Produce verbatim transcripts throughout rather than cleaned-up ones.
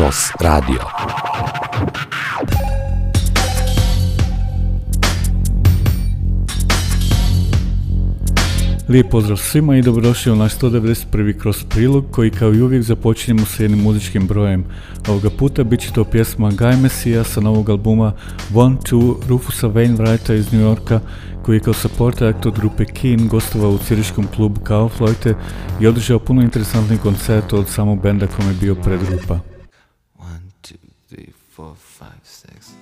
Cross Radio. Lijep pozdrav svima i dobrodošli u naš sto devedeset prvi Cross prilog koji kao i uvijek započinjemo s jednim muzičkim brojem. Ovoga puta bit će to pjesma Guy Messiah sa novog albuma One Two Rufusa Wainwrighta iz New Yorka, koji je kao support act od grupe Keane gostovao u ciriškom klubu Kaufleute i održao puno interesantnih koncerta od samog benda kome je bio predgrupa. One, two, three, four, five, six.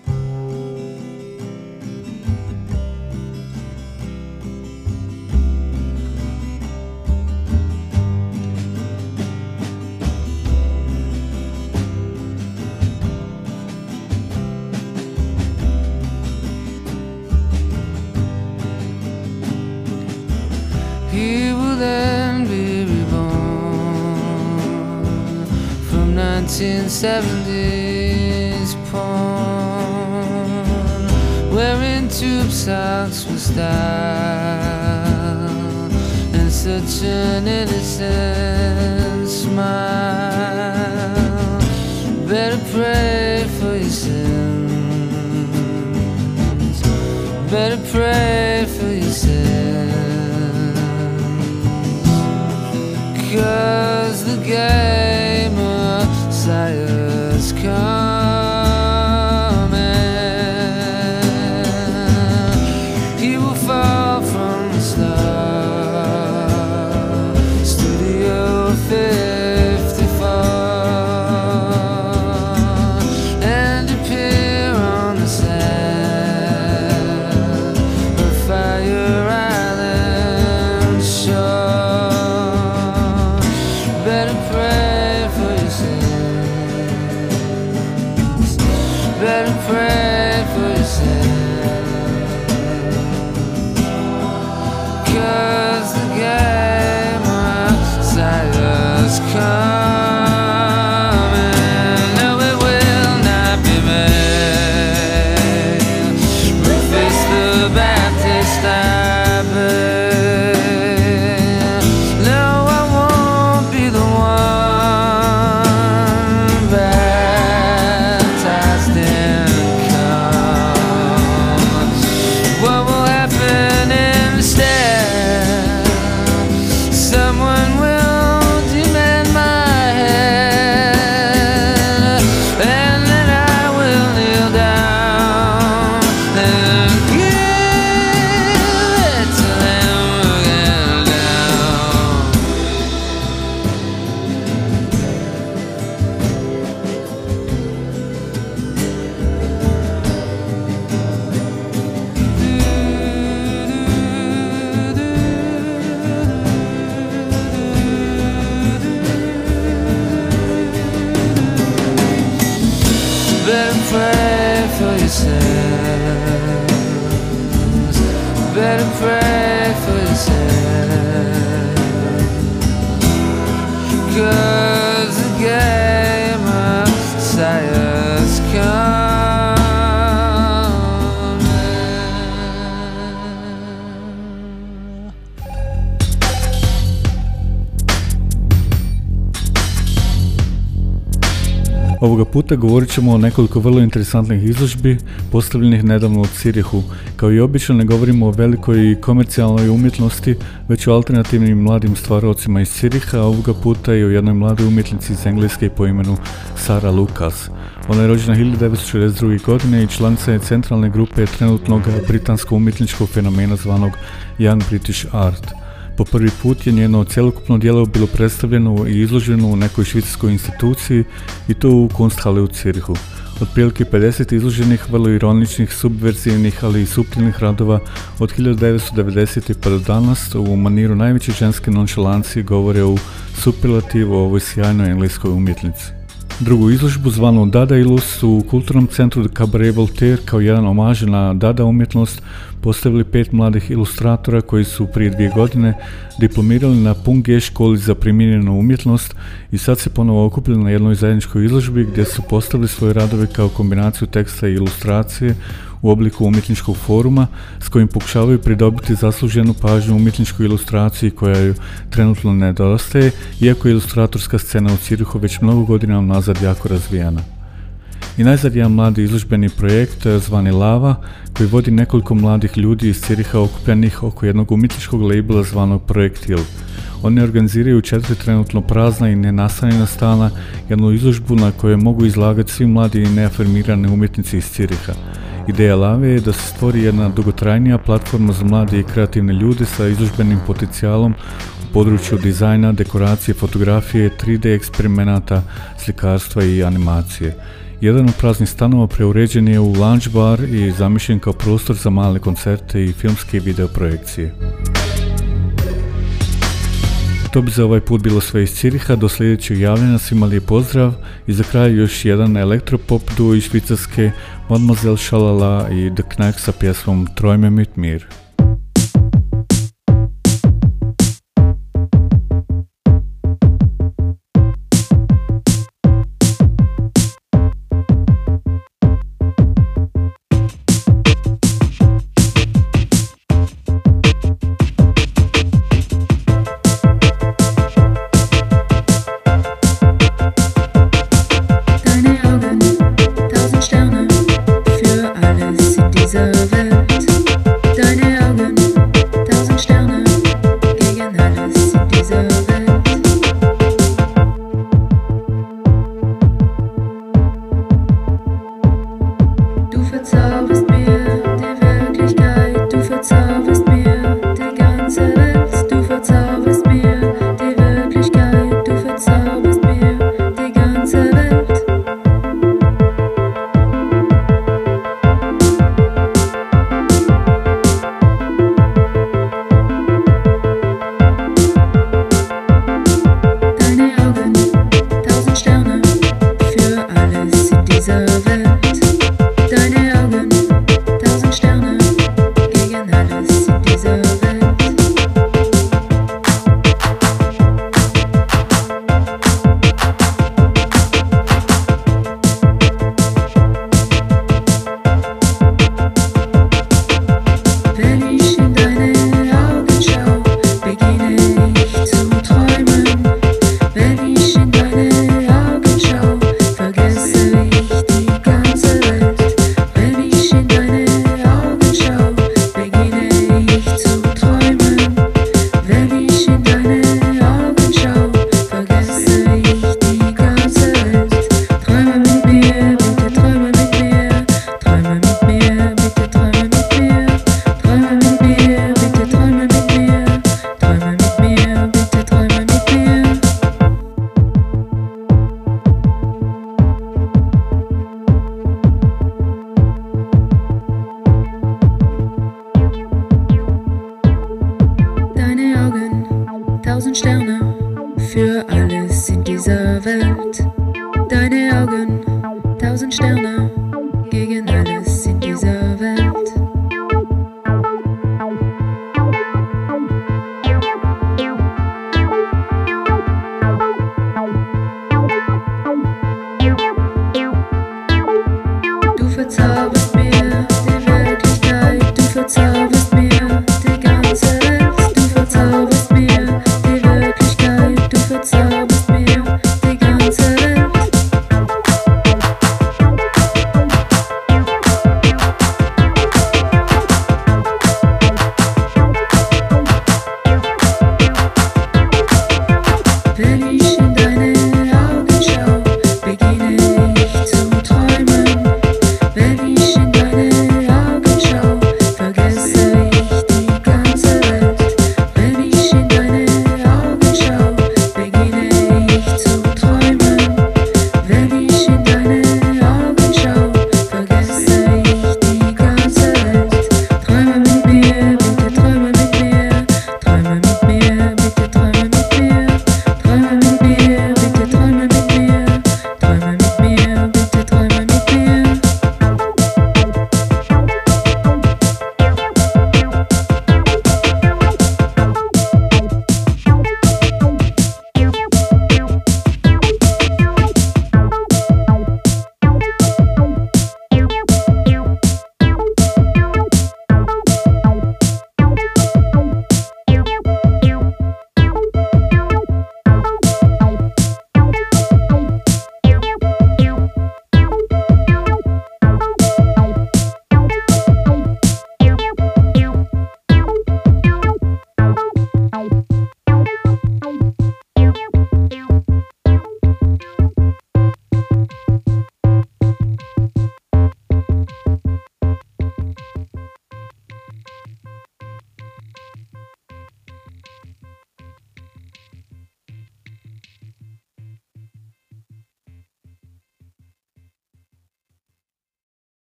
He will then be reborn from nineteen seventies porn, wearing tube socks with style and such an innocent smile. Better pray for your sins, better pray for your sins, 'cause the game of Messiah's coming. He will fall from the star, Studio fifty-four, and appear on the sand of Fire Island shore. Better pray for your sins, better pray for your sins, 'cause the game of Messiah's coming. No, it will not be made. Rufus the Baptist, I bet. Better pray for yourself, 'cause the game of Messiah's coming. Ovoga puta govorit ćemo o nekoliko vrlo interesantnih izložbi postavljenih nedavno u Cirihu. Kao i obično ne govorimo o velikoj komercijalnoj umjetnosti, već o alternativnim mladim stvarocima iz Ciriha, a ovoga puta i o jednoj mladoj umjetnici iz Engleske po imenu Sarah Lucas. Ona je rođena hiljadu devetsto šezdeset druge. godine i članica je centralne grupe trenutnog britanskog umjetničkog fenomena zvanog Young British Art. Po prvi put je njeno cjelokupno djelo bilo predstavljeno i izloženo u nekoj švicarskoj instituciji i to u Kunsthalle u Cirihu. Otprilike pedeset izloženih, vrlo ironičnih, subverzivnih, ali i suptilnih radova od hiljadu devetsto devedesete. pa do danas u maniru najveće ženske nonšalancije govore u superlativu o ovoj sjajnoj engleskoj umjetnici. Drugu izložbu zvanu Dadailus u kulturnom centru Cabaret Voltaire kao jedan omaž na Dada umjetnost postavili pet mladih ilustratora koji su prije dvije godine diplomirali na Punge školi za primijenjenu umjetnost i sad se ponovo okupili na jednoj zajedničkoj izložbi gdje su postavili svoje radove kao kombinaciju teksta i ilustracije u obliku umjetničkog foruma s kojim pokušavaju pridobiti zasluženu pažnju umjetničkoj ilustraciji koja ju trenutno nedostaje, iako je ilustratorska scena u Zürichu već mnogo godina unazad jako razvijena. I najzad jedan mladi izložbeni projekt zvani Lava, koji vodi nekoliko mladih ljudi iz Züricha okupljenih oko jednog umjetničkog labela zvanog Projektil. Oni organiziraju četiri trenutno prazna i nenastanjena stana, jednu izložbu na kojoj mogu izlagati svi mladi i neafirmirani umjetnici iz Züricha. Ideja Lave je da se stvori jedna dugotrajnija platforma za mlade i kreativne ljude sa izložbenim potencijalom u području dizajna, dekoracije, fotografije, tri D eksperimenata, slikarstva i animacije. Jedan od praznih stanova preuređen je u lounge bar i zamišljen kao prostor za male koncerte i filmske i video projekcije. To bi za ovaj put bilo sve iz Züricha, do sljedećeg javljanja svima lijep pozdrav i za kraj još jedan elektropop duo iz Švicarske, Mademoiselle Shalala i The Knack sa pjesmom Träume mit mir.